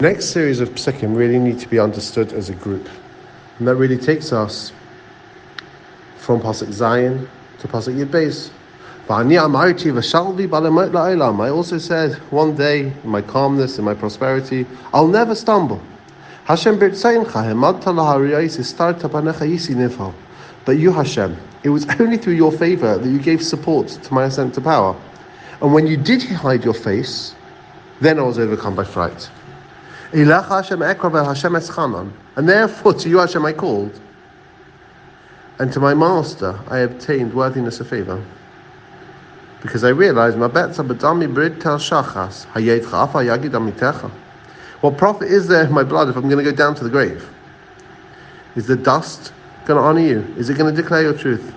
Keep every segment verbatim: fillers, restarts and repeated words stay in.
The next series of psukim really need to be understood as a group. And that really takes us from Pasuk Zayin to Pasuk Yud Beis. I also said, one day, in my calmness, in my prosperity, I'll never stumble. But you, Hashem, it was only through your favor that you gave support to my ascent to power. And when you did hide your face, then I was overcome by fright. And therefore to you, Hashem, I called. And to my master, I obtained worthiness of favor. Because I realized, what profit is there in my blood if I'm going to go down to the grave? Is the dust going to honor you? Is it going to declare your truth?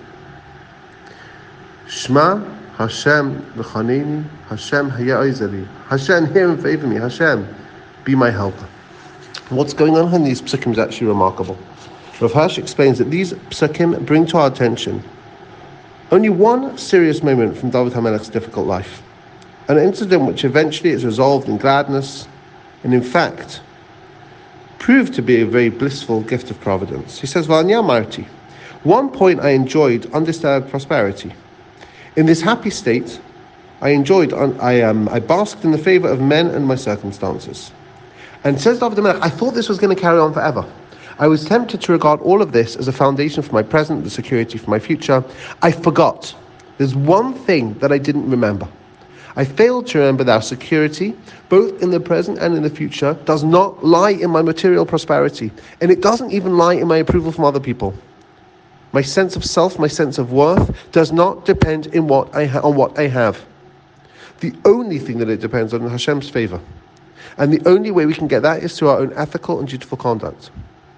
Shema Hashem v'chaneni, Hashem haya'izali. Hashem, hear and favor me. Hashem, be my helper. What's going on in these psukim is actually remarkable. Rav Hirsch explains that these psukim bring to our attention only one serious moment from David HaMelech's difficult life, an incident which eventually is resolved in gladness, and in fact proved to be a very blissful gift of providence. He says, V'anya Marti, one point I enjoyed undisturbed prosperity. In this happy state, I enjoyed, I um, I basked in the favor of men and my circumstances. And says David HaMelech, I thought this was going to carry on forever. I was tempted to regard all of this as a foundation for my present, the security for my future. I forgot. There's one thing that I didn't remember. I failed to remember that our security, both in the present and in the future, does not lie in my material prosperity. And it doesn't even lie in my approval from other people. My sense of self, my sense of worth, does not depend in what I ha- on what I have. The only thing that it depends on is Hashem's favor. And the only way we can get that is through our own ethical and dutiful conduct.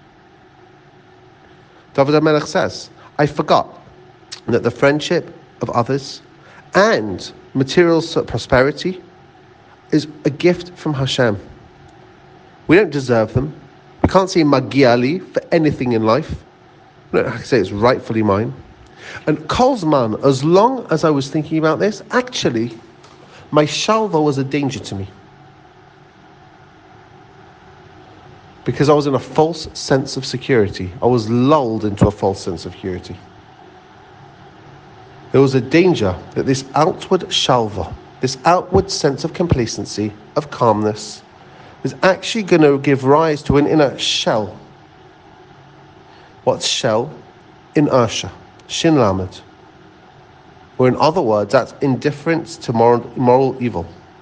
David HaMelech says, I forgot that the friendship of others and material prosperity is a gift from Hashem. We don't deserve them. We can't say Magia li for anything in life. We don't have to say it's rightfully mine. And Kol Zman, as long as I was thinking about this, actually, my shalva was a danger to me. Because I was in a false sense of security. I was lulled into a false sense of security. There was a danger that this outward shalva, this outward sense of complacency, of calmness, was actually going to give rise to an inner shell. What's shell? Inertia. Shin lamed. Or in other words, that's indifference to moral, moral evil.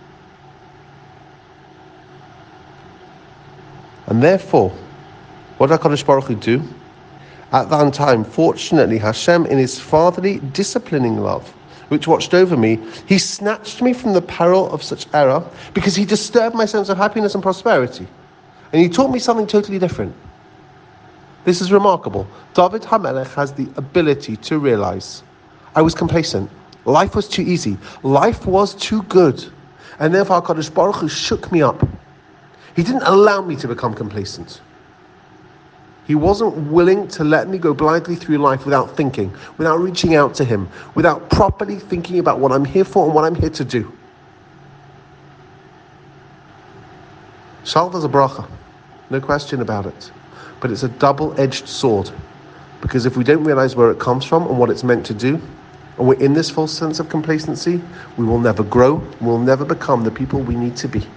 And therefore, what did HaKadosh Baruch Hu do? At that time, fortunately, Hashem, in his fatherly, disciplining love, which watched over me, he snatched me from the peril of such error because he disturbed my sense of happiness and prosperity. And he taught me something totally different. This is remarkable. David HaMelech has the ability to realize, I was complacent. Life was too easy. Life was too good. And therefore, HaKadosh Baruch Hu shook me up. He didn't allow me to become complacent. He wasn't willing to let me go blindly through life without thinking, without reaching out to him, without properly thinking about what I'm here for and what I'm here to do. Shalva's a bracha, no question about it. But it's a double-edged sword. Because if we don't realize where it comes from and what it's meant to do, and we're in this false sense of complacency, we will never grow, we will never become the people we need to be.